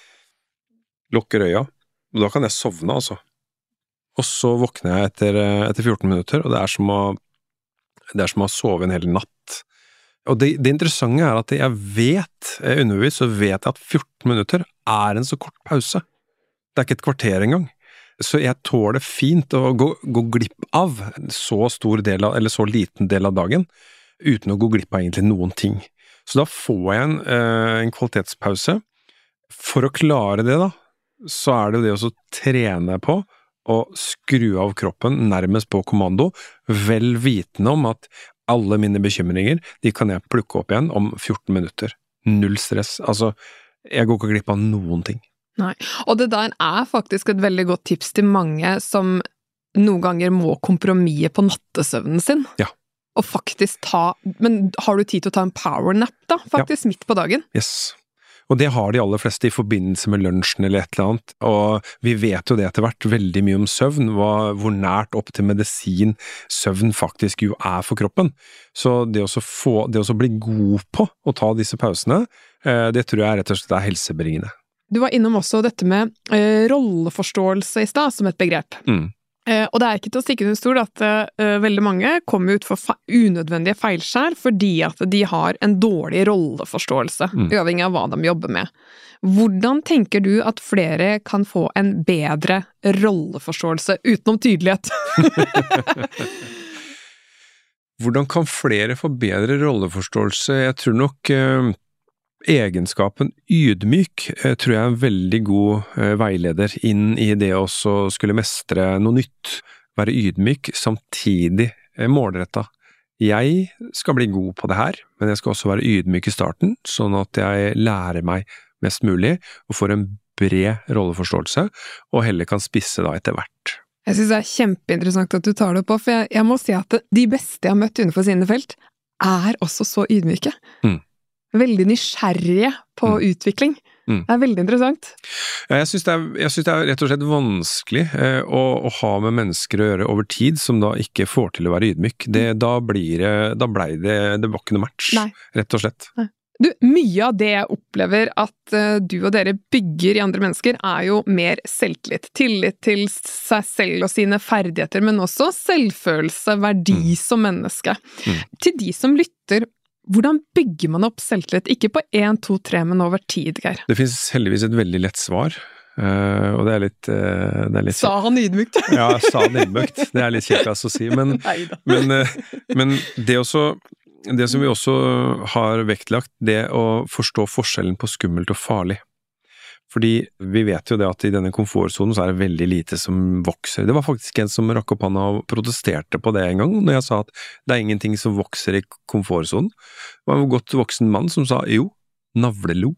lukker øya, og da kan jeg sovne altså. Og så våkner jeg etter, etter fjorten minutter, og det er som å, det er som å sove en hel natt. Og det, det interessante er at jeg vet, underbevisst, så vet jeg at fjorten minutter er en så kort pause. Det er ikke et kvarter engang. så jeg tåler fint å gå, gå glipp av så stor del av, eller så liten del av dagen, uten å gå glipp av egentlig noen ting. Så da får jeg en, eh, en kvalitetspause. For å klare det da, så er det jo det å trene på å skru av kroppen nærmest på kommando, vel vitende om at alle mine bekymringer, de kan jeg plukke opp igjen om fjorten minutter. Null stress. Altså, jeg går ikke glipp av noen ting. Nei, og det der er faktisk et veldig godt tips til mange som noen ganger må kompromisse på nattesøvnen sin. Ja. Og faktisk ta, men har du tid til å ta en powernap da, faktisk ja. Midt på dagen? Yes. Og det har de aller fleste i forbindelse med lunsjen eller et eller annet, og vi vet jo det etter hvert veldig mye om søvn, hva, hvor nært opp til medisin søvn faktisk jo er for kroppen. Så det å få, det å bli god på å ta disse pausene, det tror jeg rett og slett er helsebringende. Du var innom også dette med eh, rolleforståelse i sted, som et begrep. Mm. Eh, og det er ikke til å stikke under stol at eh, veldig mange kommer ut for fe- unødvendige feilskjær fordi at de har en dårlig rolleforståelse, mm. uavhengig av hva de jobber med. Hvordan tenker du at flere kan få en bedre rolleforståelse utenom tydelighet? Hvordan kan flere få bedre rolleforståelse? Jeg tror nok eh, egenskapen ydmyk eh, tror jeg er en veldig god eh, veileder inn i det å skulle mestre noe nytt. Være ydmyk, samtidig eh, målrettet. Jeg skal bli god på det her, men jeg skal også være ydmyk i starten, sånn at jeg lærer meg mest mulig, og får en bred rolleforståelse, og heller kan spisse da etter hvert. Jeg synes det er kjempeinteressant at du tar det på, for jeg, jeg må si at de beste jeg har møtt innenfor sine felt, er også så ydmyke. Mm. Veldig nysgjerrige på mm. utvikling. Mm. Det er veldig interessant. Ja, jeg synes det er, jeg synes det er rett og slett vanskelig eh, å, å ha med mennesker å gjøre over tid, som da ikke får til å være ydmyk. Det, da blir det, da ble det, det var ikke noe match, Nei. Rett og slett. Nei. Du, mye av det jeg opplever at uh, du og dere bygger i andre mennesker, er jo mer selvtillit. Tillit til seg selv og sine ferdigheter, men også selvfølelse, verdi mm. som menneske. Mm. Til de som lytter, hvordan bygger man opp selvtillit? Ikke på en, to, tre, men over tid, Geir. Det finnes heldigvis et veldig lett svar, uh, og det er litt... Uh, det er litt sa han ydmykt? Ja, sa han ydmykt. Det er litt kjekkast å si, men, men, uh, men det også... Det som vi også har vektlagt, det å forstå forskjellen på skummelt og farlig. Fordi vi vet jo det at i denne komfortzonen så er det veldig lite som vokser. Det var faktisk en som rakk opp hånda og protesterte på det en gang, når jeg sa at det er ingenting som vokser i komfortzonen. Det var en godt voksen mann som sa, jo, navlelo.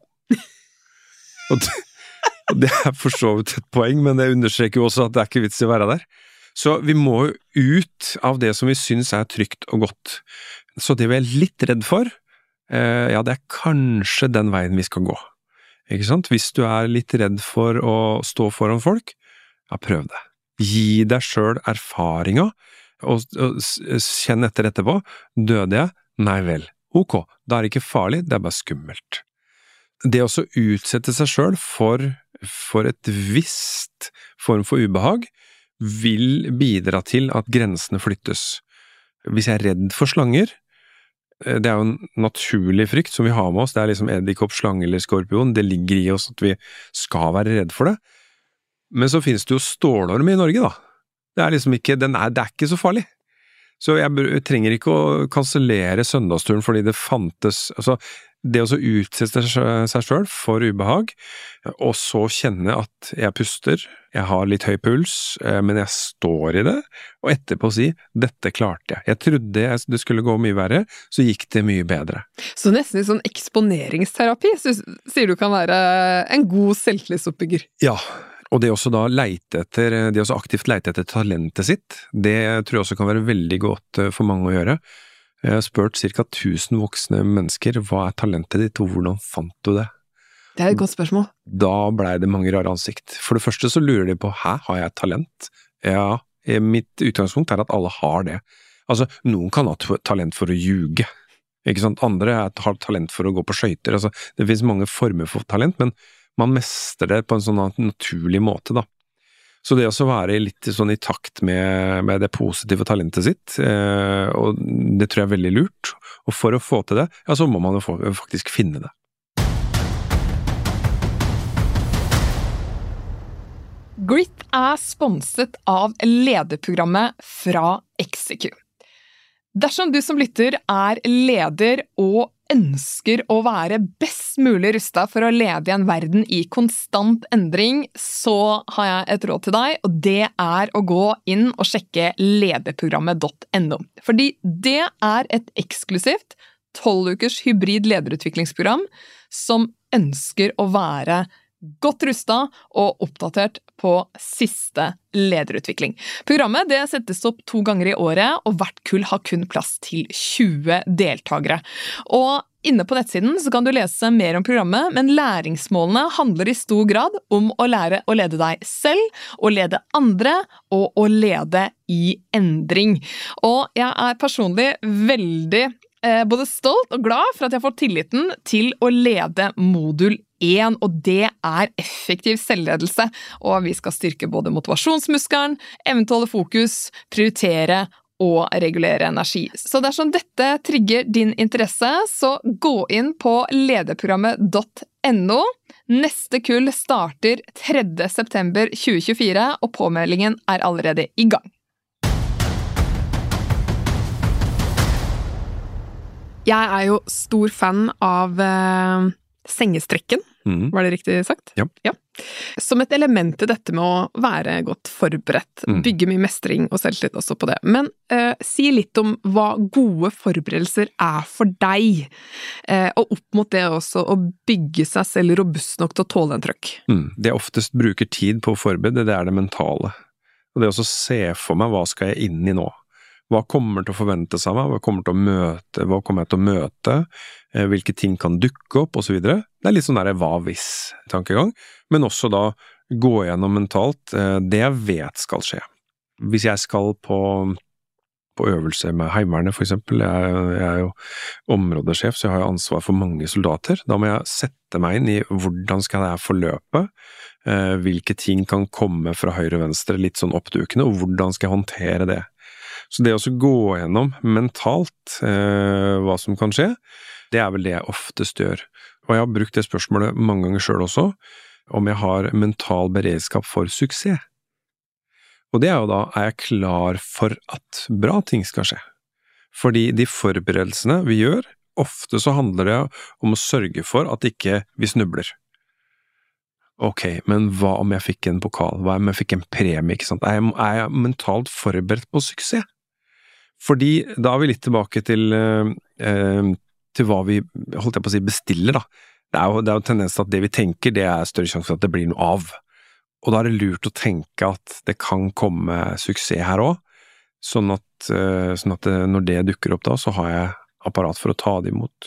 og, det, og det er for så vidt et poeng, men det understreker jo også at det er ikke vits i å være der. Så vi må jo ut av det som vi synes er trygt og godt. Så det vi er litt redd for, eh, ja, det er kanskje den veien vi skal gå. Ikke sant? Hvis du er litt redd for å stå foran folk, ja, prøv det. Gi deg selv erfaringa, og, og kjenn etter etterpå. Døde jeg? Nei vel. Ok, da er det ikke farlig, det er bare skummelt. Det å så utsette seg selv for, for et visst form for ubehag, vil bidra til at grensene flyttes. Hvis jeg er redd for slanger, det er jo en naturlig frykt som vi har med oss, det er liksom edderkopp, slange eller skorpion, det ligger i oss at vi skal være redd for det. Men så finnes det jo stålorm i Norge da. Det er liksom ikke, den er, det er ikke så farlig. Så jeg trenger ikke å kansellere søndagsturen fordi det fantes, altså det å så utsette seg selv for ubehag, og så kjenne at jeg puster, jeg har litt høy puls, men jeg står i det, og etterpå si, dette klarte jeg. Jeg trodde det skulle gå mye verre, så gikk det mye bedre. Så nesten en sånn eksponeringsterapi, så sier du kan være en god selvtillitsoppbygger. Ja, og det også da leite etter, det også aktivt leite etter talentet sitt, det tror jeg også kan være veldig godt for mange å gjøre. Jeg har spurt cirka tusen voksne mennesker, hva er talentet ditt, og hvordan fant du det? Det er et godt spørsmål. Da ble det mange rare ansikt. For det første så lurer de på, hæ, har jeg talent? Ja, mitt utgangspunkt er at alle har det. Altså, noen kan ha talent for å ljuge, ikke sant? Andre har talent for å gå på skøyter. Altså, det finnes mange former for talent, men man mestrer det på en sånn naturlig måte da. Så det å være litt sånn i takt med, med det positive talentet sitt, eh, og det tror jeg er veldig lurt, og for å få til det, ja, så må man jo få, faktisk finne det. Grit er sponset av lederprogrammet fra Execu. Dersom du som lytter er leder og ønsker å være best mulig rustet for å lede i en verden i konstant endring, så har jeg et råd til deg, og det er å gå inn og sjekke lederprogrammet punktum no. Fordi det er et eksklusivt tolv ukers hybrid lederutviklingsprogram som ønsker å være godt rustet og oppdatert på siste lederutvikling. Programmet det settes opp to ganger i året, og hvert kull har kun plass til tjue deltagere. Og inne på nettsiden så kan du lese mer om programmet, men læringsmålene handler i stor grad om å lære å lede deg selv, å lede andre og å lede i endring. Og jeg er personlig veldig eh, både stolt og glad for at jeg får tilliten til å lede modul én, og det er effektiv selvledelse, og vi skal styrke både motivasjonsmuskelen, eventuelle fokus, prioritere og regulere energi. Så dersom dette trigger din interesse, så gå inn på lederprogrammet punktum no. Neste kull starter tredje september tjue tjuefire, og påmeldingen er allerede i gang. Jeg er jo stor fan av eh, sengestrekken. Mm. Var det riktig sagt? Ja. ja. Som et element til dette med å være godt forberedt, mm. bygge mye mestring og selvtillit også på det. Men eh, si litt om hva gode forberedelser er for deg, eh, og opp mot det også å bygge seg selv robust nok til å tåle en trøkk. Mm. Det jeg oftest bruker tid på å forberede, det er det mentale. Og det også se for meg, hva skal jeg inn i nå? Hva kommer til å forvente seg meg? Hva kommer til å møte? Hva kommer jeg til å møte? Hvilke ting kan dukke opp, og så videre. Det er litt sånn der hva-hvis-tankegang, men også da gå gjennom mentalt det jeg vet skal skje. Hvis jeg skal på, på øvelse med Heimevernet for eksempel, jeg, jeg er jo områdesjef, så jeg har jo ansvar for mange soldater. Da må jeg sette meg inn i hvordan skal jeg forløpe, hvilke ting kan komme fra høyre og venstre, litt sånn oppdukende, og hvordan skal jeg håndtere det. Så det å gå gjennom mentalt eh, hva som kan skje, det er vel det jeg oftest gjør. Og jeg har brukt det spørsmålet mange ganger selv også, om jeg har mental beredskap for suksess. Og det er jo da, er jeg klar for at bra ting skal skje? Fordi de forberedelsene vi gjør, ofte så handler det om å sørge for at ikke vi snubler. Ok, men hva om jeg fikk en pokal? Hva om jeg fikk en premie, ikke sant? Er jeg, er jeg mentalt forberedt på suksess? Fordi da er vi litt tilbake til, eh, til hva vi, holdt jeg på å si, bestiller da. Det er jo, det er jo tendens til at det vi tenker, det er større sjanse for at det blir noe av. Og da er det lurt å tenke at det kan komme suksess her også, sånn at, eh, sånn at det, når det dukker opp da, så har jeg apparat for å ta det imot.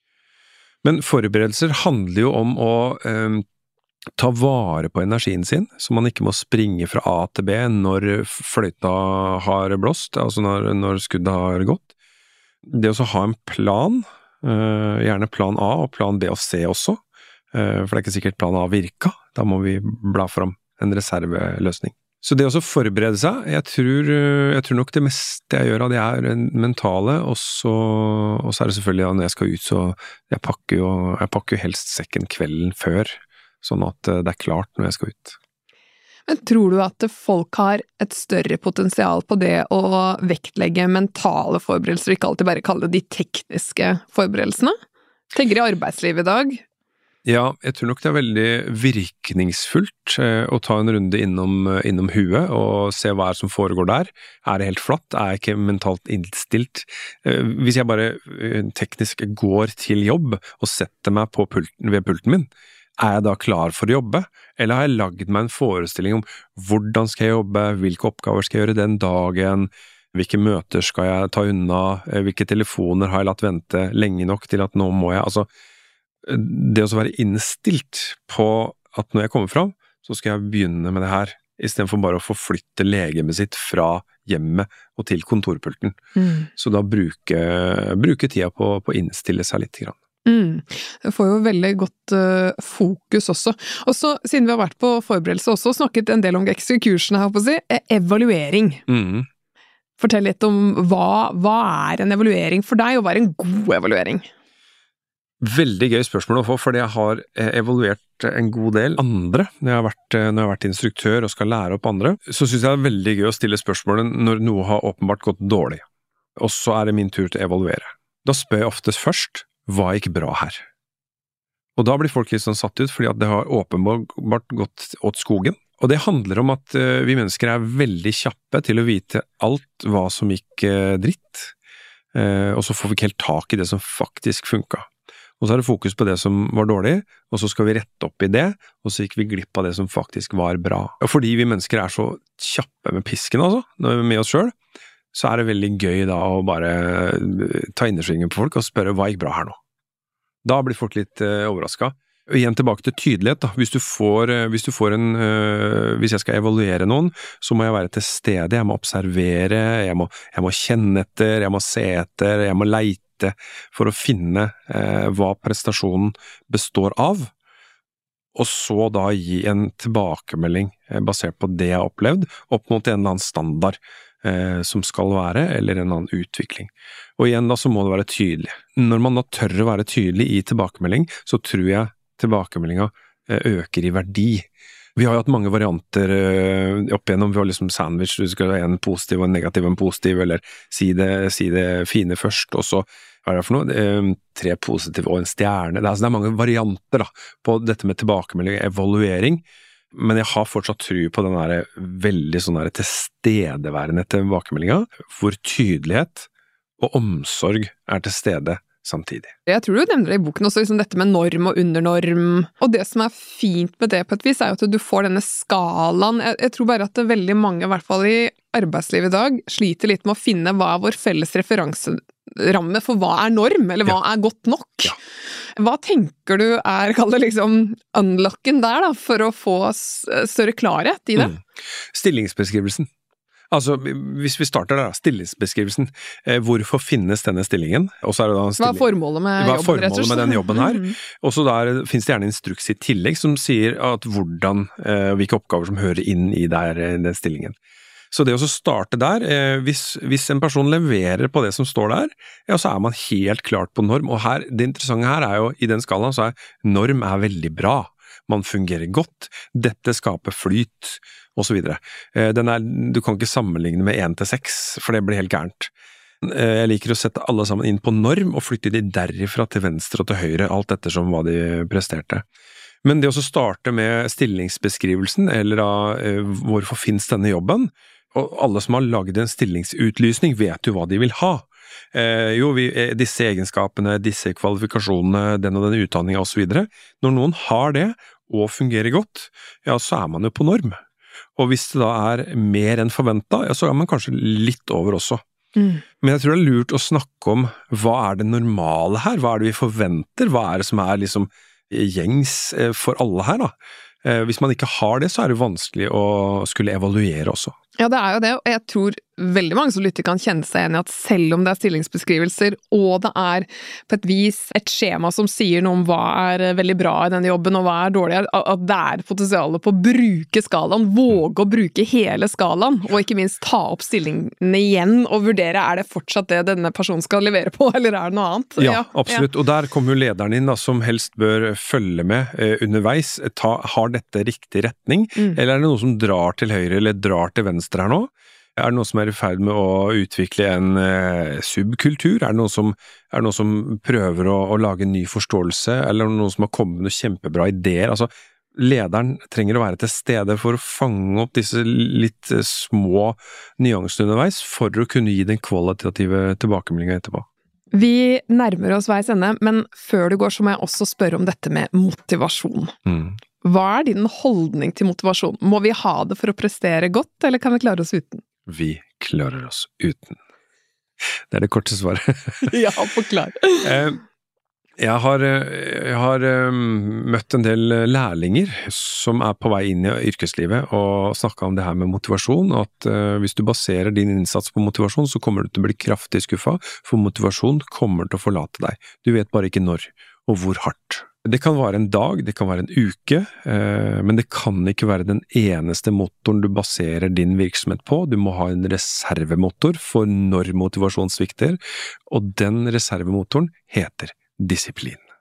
Men forberedelser handler jo om å eh, ta vare på energien sin, så man ikke må springe fra A til B når fløyta har blåst, altså når, når skuddet har gått. Det å ha en plan, uh, gjerne plan A og plan B og C også, uh, for det er ikke sikkert plan A virka, da må vi bla fram en reserveløsning. Så det å forberede seg, jeg tror, jeg tror nok det meste jeg gjør av det er mentale, og så, og så er det selvfølgelig da når jeg skal ut, så jeg pakker jo, jeg pakker jo helst sekken kvelden før, sånn at det er klart når jeg skal ut. Men tror du at folk har et større potensial på det å vektlegge mentale forberedelser, og ikke alltid bare kalle det de tekniske forberedelsene? Tenker i arbeidslivet i dag? Ja, jeg tror nok det er veldig virkningsfullt eh, å ta en runde innom, innom huet og se hva er som foregår der. Er det helt flatt? Er jeg ikke mentalt innstilt? Eh, hvis jeg bare eh, teknisk går til jobb og setter meg på pulten, ved pulten min, er jeg da klar for å jobbe? Eller har jeg lagd meg en forestilling om hvordan skal jeg jobbe, hvilke oppgaver skal jeg gjøre den dagen, hvilke møter skal jeg ta unna, hvilke telefoner har jeg latt vente lenge nok til at nå må jeg, altså det å være innstilt på at når jeg kommer fram, så skal jeg begynne med det her, i stedet for bare å forflytte legemet sitt fra hjemmet og til kontorpulten. Mm. Så da bruke, bruke tida på, på å innstille seg litt grann. Mm. Det får jo veldig godt uh, fokus også. Og så, siden vi har vært på forberedelse også, snakket en del om execution her, på å si, evaluering. Mm. Fortell litt om hva, hva er en evaluering for deg, og hva er en god evaluering? Veldig gøy spørsmål å få, fordi jeg har evaluert en god del andre. Når jeg har vært, når jeg har vært instruktør og skal lære opp andre, så synes jeg det er veldig gøy å stille spørsmålet når noe har åpenbart gått dårlig. Og så er det min tur til å evaluere. Da spør jeg oftest først, hva gikk bra her? Og da blir folk litt sånn satt ut, fordi at det har åpenbart gått åt skogen. Og det handler om at vi mennesker er veldig kjappe til å vite alt hva som gikk dritt, og så får vi ikke helt tak i det som faktisk funket. Og så er det fokus på det som var dårlig, og så skal vi rette opp i det, og så gikk vi glipp av det som faktisk var bra. Og fordi vi mennesker er så kjappe med pisken altså, når vi er med oss selv, så er det veldig gøy da å bare ta innersvingen på folk og spørre hva gikk bra her nå. Da blir folk litt uh, overrasket. Og igjen tilbake til tydelighet da. Hvis du får, hvis du får en, uh, hvis jeg skal evaluere noen, så må jeg være til stede, jeg må observere, jeg må, jeg må kjenne etter, jeg må se etter, jeg må leite for å finne uh, hva prestasjonen består av, og så da gi en tilbakemelding uh, basert på det jeg har opplevd, opp mot en eller annen standard uh, som skal være, eller en annen utvikling. Og igjen da så må det være tydelig. Når man da tør å være tydelig i tilbakemelding, så tror jeg tilbakemeldinga øker i verdi. Vi har jo hatt mange varianter opp igjennom, vi har liksom sandwich, du skal ha en positiv og en negativ og en positiv, eller si det, si det fine først, og så, hva er det for noe? Tre positive og en stjerne. Det er, altså, det er mange varianter da, på dette med tilbakemelding og evaluering, men jeg har fortsatt tro på den der veldig sånn der tilstedeværende tilbakemeldinga, hvor tydelighet og omsorg er til stede samtidig. Jeg tror du nevner det i boken også, liksom dette med norm og undernorm, og det som er fint med det på et vis er jo at du får denne skalaen. Jeg, jeg tror bare at det veldig mange, i hvert fall i arbeidslivet i dag, sliter litt med å finne hva er vår felles referanseramme for hva er norm, eller hva ja. Er godt nok. Ja. Hva tenker du er, kall det liksom, unlocken der da, for å få større klarhet i det? Mm. Stillingsbeskrivelsen. Altså, hvis vi starter der, stillingsbeskrivelsen, eh, hvorfor finnes denne stillingen? Og så er det da en stilling. Hva er formålet med jobben? Hva er formålet jobben med den jobben her? Mm. Og så der finnes det gjerne instruks i tillegg som sier at hvordan, eh, hvilke oppgaver som hører inn i der, den stillingen. Så det å starte der, eh, hvis, hvis en person leverer på det som står der, ja, så er man helt klart på norm. Og her, det interessante her er jo, i den skalaen, så er norm er veldig bra. Man fungerer godt, dette skaper flyt, og så videre. Den er, du kan ikke sammenligne med én til seks, for det blir helt gærent. Jeg liker å sette alle sammen inn på norm, og flytte de derifra til venstre og til høyre, alt ettersom hva de presterte. Men det å starte med stillingsbeskrivelsen, eller da, hvorfor finnes denne jobben, og alle som har laget en stillingsutlysning vet jo hva de vil ha. Eh, jo, vi, disse egenskapene, disse kvalifikasjonene, den og den utdanningen og så videre. Når noen har det, og fungerer godt, ja, så er man jo på norm. Og hvis det da er mer enn forventet, ja, så er man kanskje litt over også. Mm. Men jeg tror det er lurt å snakke om hva er det normale her, hva er det vi forventer, hva er det som er liksom gjengs for alle her da. Eh, hvis man ikke har det, så er det vanskelig å skulle evaluere også. Ja, det er jo det, og jeg tror veldig mange som lytter kan kjenne seg igjen i at selv om det er stillingsbeskrivelser, og det er på et vis et skjema som sier noe om hva er veldig bra i denne jobben, og hva er dårlig, at det er potensialet på å bruke skalaen, våge å bruke hele skalaen, og ikke minst ta opp stillingene igjen, og vurdere, er det fortsatt det denne personen skal levere på, eller er det noe annet? Ja, ja absolutt, ja. Og der kommer jo lederen inn da, som helst bør følge med eh, underveis, Ta, har dette riktig retning, mm. eller er det noe som drar til høyre, eller drar til venstre her nå? Er det noe som er i ferd med å utvikle en eh, subkultur? Er det noe som, er det noe som prøver å, å lage en ny forståelse? Eller noe som har kommet med noen kjempebra ideer? Altså, lederen trenger å være til stede for å fange opp disse litt små nyansene underveis, for å kunne gi den kvalitative tilbakemeldingen etterpå. Vi nærmer oss veis ende, men før du går så må jeg også spørre om dette med motivasjon. Mm. Hva er din holdning til motivasjon? Må vi ha det for å prestere godt, eller kan vi klare oss uten? Vi klarer oss uten. Det er det korte svaret. Ja, forklar. Jeg har, jeg har møtt en del lærlinger som er på vei inn i yrkeslivet og snakket om det her med motivasjon, at hvis du baserer din innsats på motivasjon, så kommer du til å bli kraftig skuffet, for motivasjon kommer til å forlate deg. Du vet bare ikke når og hvor hardt. Det kan være en dag, det kan være en uke, eh, men det kan ikke være den eneste motoren du baserer din virksomhet på. Du må ha en reservemotor for når motivasjon svikter, og den reservemotoren heter disiplin.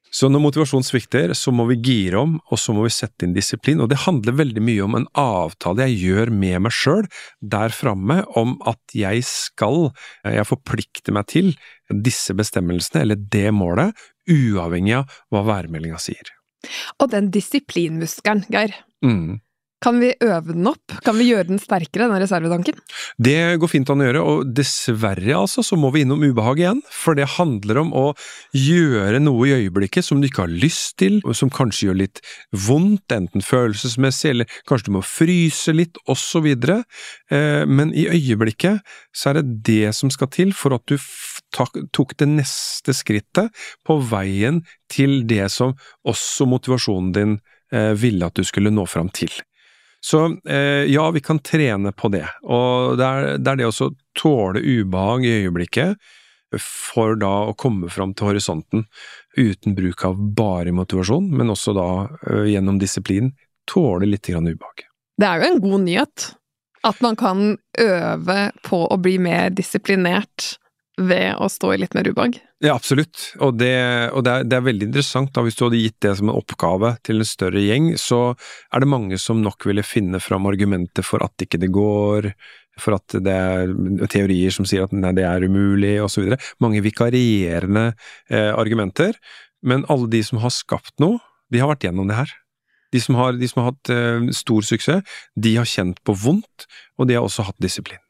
Så når motivasjon svikter, så må vi gire om, og så må vi sette inn disiplin, og det handler veldig mye om en avtale jeg gjør med meg selv, der fremme, om at jeg skal, jeg forplikter meg til disse bestemmelsene, eller det målet, uavhengig av hva værmeldingen sier. Og den disiplinmuskelen, Geir, Mm. kan vi øve den opp? Kan vi gjøre den sterkere, den reservetanken? Det går fint an å gjøre, og dessverre altså, så må vi innom ubehag igjen, for det handler om å gjøre noe i øyeblikket som du ikke har lyst til, og som kanskje gjør litt vondt, enten følelsesmessig, eller kanskje du må fryse litt, og så videre. Eh, men i øyeblikket så er det det som skal til for at du tok det neste skrittet på veien til det som også motivasjonen din eh, ville at du skulle nå fram til. Så eh, ja, vi kan trene på det, og det er, det er det også tåle ubehag i øyeblikket for da å komme fram til horisonten uten bruk av bare motivasjon, men også da eh, gjennom disiplin tåle litt grann ubehag. Det er jo en god nyhet at man kan øve på å bli mer disiplinert ved å stå i litt mer ubehag. Ja, absolutt, og, det, og det, er, det er veldig interessant da, hvis du hadde gitt det som en oppgave til en større gjeng, så er det mange som nok ville finne fram argumenter for at ikke det går, for at det er teorier som sier at nei, det er umulig, og så videre. Mange vikarierende eh, argumenter, men alle de som har skapt noe, de har vært gjennom det her. De som har, de som har hatt eh, stor suksess, de har kjent på vondt, og de har også hatt disiplin.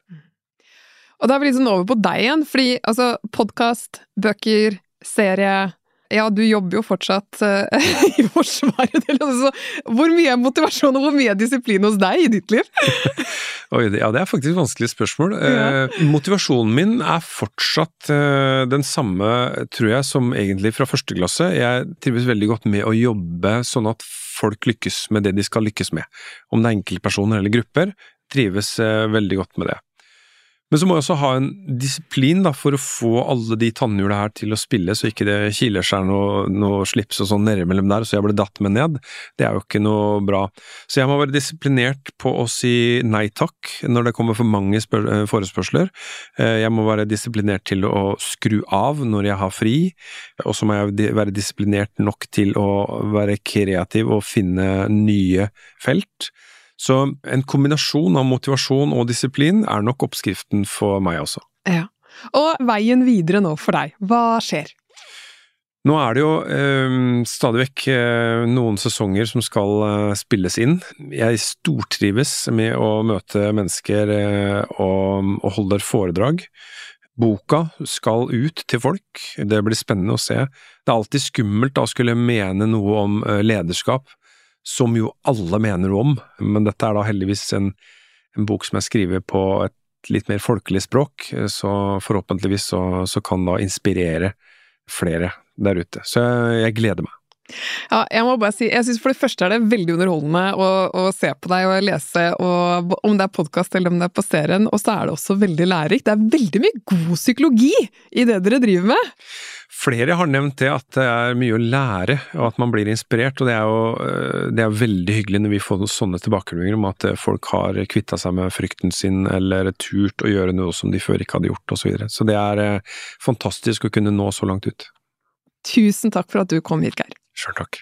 Og da er vi liksom over på deg igjen, fordi altså, podcast, bøker, serie, ja, du jobber jo fortsatt uh, i Forsvaret, så hvor mye er motivasjon og hvor mye er disiplin hos deg i ditt liv? Oi, ja, det er faktisk et vanskelig spørsmål. Ja. Eh, motivasjonen min er fortsatt eh, den samme, tror jeg, som egentlig fra første klasse. Jeg trives veldig godt med å jobbe sånn at folk lykkes med det de skal lykkes med. Om det er enkeltpersoner eller grupper, trives eh, veldig godt med det. Men så må jeg også ha en disiplin da, for å få alle de tannhjulene her til å spille, så ikke det kiler seg noe, noe slips og sånn nede mellom der, så jeg ble datt med ned. Det er jo ikke noe bra. Så jeg må være disiplinert på å si nei takk når det kommer for mange forespørsler. Jeg må være disiplinert til å skru av når jeg har fri, og så må jeg være disiplinert nok til å være kreativ og finne nye felt. Så en kombinasjon av motivasjon og disiplin er nok oppskriften for meg også. Ja. Og veien videre nå for deg, hva skjer? Nå er det jo eh, stadig vekk eh, noen sesonger som skal eh, spilles inn. Jeg stortrives med å møte mennesker eh, og, og holde foredrag. Boka skal ut til folk, det blir spennende å se. Det er alltid skummelt da å skulle mene noe om eh, lederskap, som jo alle mener om, men dette er da heldigvis en, en bok som jeg skriver på et litt mer folkelig språk, så forhåpentligvis så, så kan da inspirere flere der ute. Så jeg, jeg gleder meg. Ja, jeg må bare si, jeg synes for det første er det veldig underholdende å, å se på deg og lese, og, om det er podcast eller om det er på serien, og så er det også veldig lærerikt. Det er veldig mye god psykologi i det dere driver med. Flere har nevnt det at det er mye å lære, og at man blir inspirert, og det er jo det er veldig hyggelig når vi får sånne tilbakemeldinger om at folk har kvittet seg med frykten sin, eller turt å gjøre noe som de før ikke hadde gjort, og så videre. Så det er fantastisk å kunne nå så langt ut. Tusen takk for at du kom hit, Geir. Selv takk.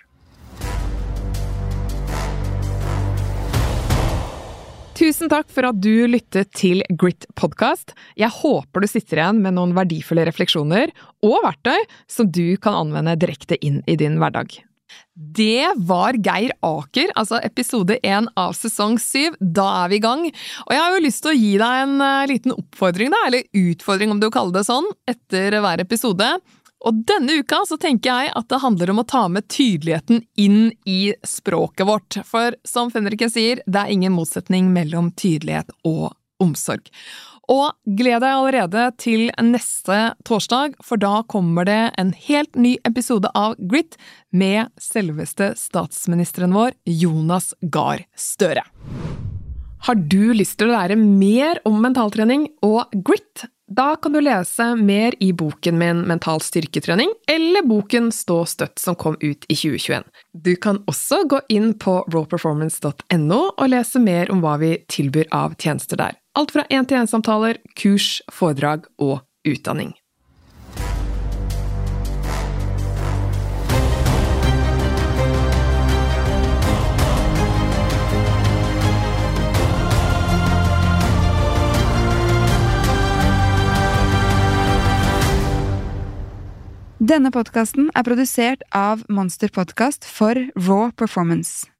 Tusen takk for at du lyttet til Grit Podcast. Jeg håper du sitter igjen med noen verdifulle refleksjoner og verktøy som du kan anvende direkte inn i din hverdag. Det var Geir Aker, altså episode én av sesong syv. Da er vi i gang. Og jeg har jo lyst til å gi deg en liten oppfordring, da, eller utfordring om du kaller det sånn, etter hver episode. Og denne uka så tenker jeg at det handler om å ta med tydeligheten inn i språket vårt. For som Fenriken sier, det er ingen motsetning mellom tydelighet og omsorg. Og gled deg allerede til neste torsdag, for da kommer det en helt ny episode av Grit med selveste statsministeren vår, Jonas Gahr Støre. Har du lyst til å lære mer om mentaltrening og grit? Da kan du lese mer i boken min Mental styrketrening, eller boken Stå støtt som kom ut i tjue tjueen. Du kan også gå inn på raw performance punktum no og lese mer om hva vi tilbyr av tjenester der. Alt fra en-til-en-samtaler, kurs, foredrag og utdanning. Denne podcasten er produsert av Monster Podcast for Raw Performance.